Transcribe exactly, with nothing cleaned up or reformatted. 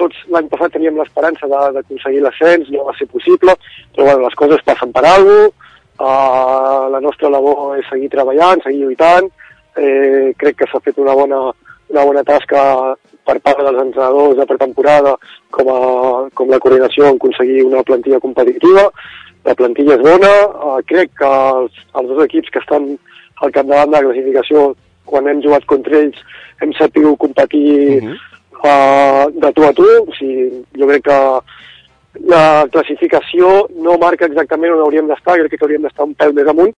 tots l'any passat teníem l'esperança d'aconseguir l'ascens, no va ser possible, però bueno, les coses passen per alguna cosa, uh, la nostra labor és seguir treballant, seguir lluitant, eh, crec que s'ha fet una bona, una bona tasca per part dels entrenadors de pretemporada com, a, com la coordinació en aconseguir una plantilla competitiva. La plantilla és bona, uh, crec que els, els dos equips que estan al capdavant de la classificació, quan hem jugat contra ells, hem sabut competir uh-huh. uh, de tu a tu. O sigui, jo crec que la classificació no marca exactament on hauríem d'estar, crec que hauríem d'estar un pèl més amunt,